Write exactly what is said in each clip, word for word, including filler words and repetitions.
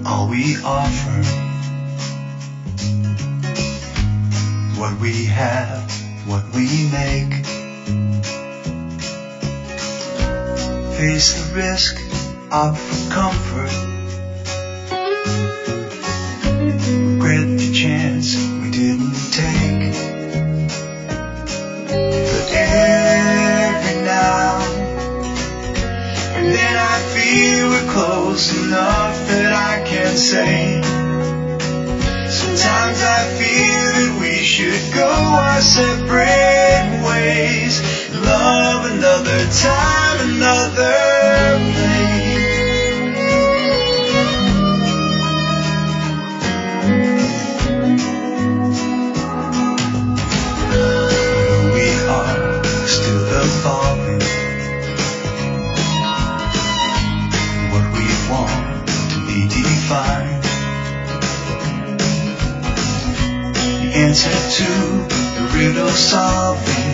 all we offer, what we have, what we make. Face the risk, opt for comfort, regret the chance we didn't take. But every now and then I feel we're close enough that I can say, sometimes I feel that we should go our separate ways. Love another time, another place. We are still evolving. What we want to be defined. The answer to the riddle solving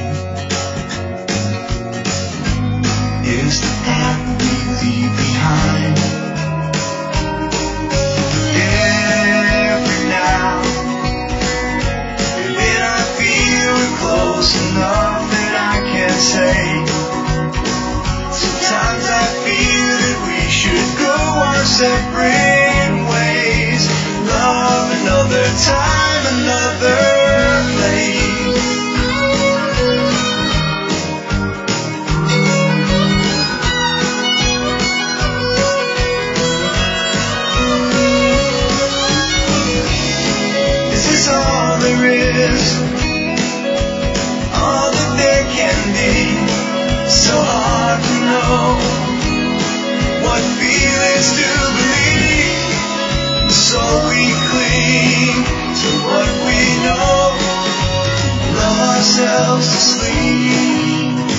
is the path we leave behind. Every now and then I feel we're close enough that I can say, sometimes I feel that we should go our separate ways. Love another time, another place. All there is, all that there can be, so hard to know what feelings to believe, so we cling to what we know, love ourselves to sleep.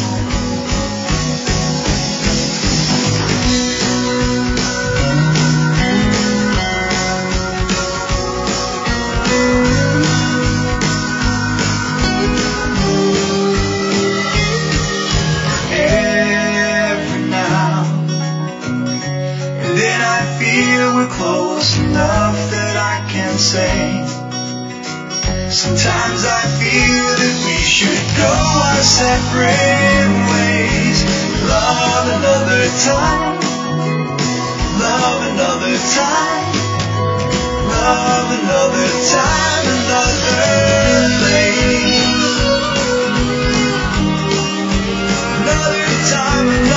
We're close enough that I can say, sometimes I feel that we should go our separate ways. Love another time, love another time, love another time, another place. Another time, another